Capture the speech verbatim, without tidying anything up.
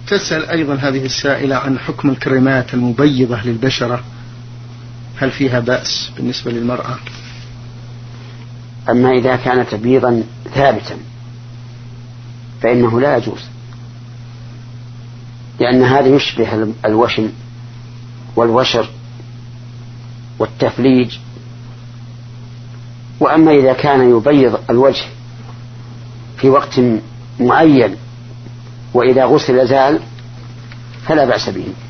تسأل أيضا هذه السائلة عن حكم الكريمات المبيضة للبشرة، هل فيها بأس بالنسبة للمرأة؟ أما إذا كان تبييضا ثابتا فإنه لا يجوز، لأن هذا يشبه الوشم والوشر والتفليج. وأما إذا كان يبيض الوجه في وقت معين وإذا غسل زال فلا بأس به.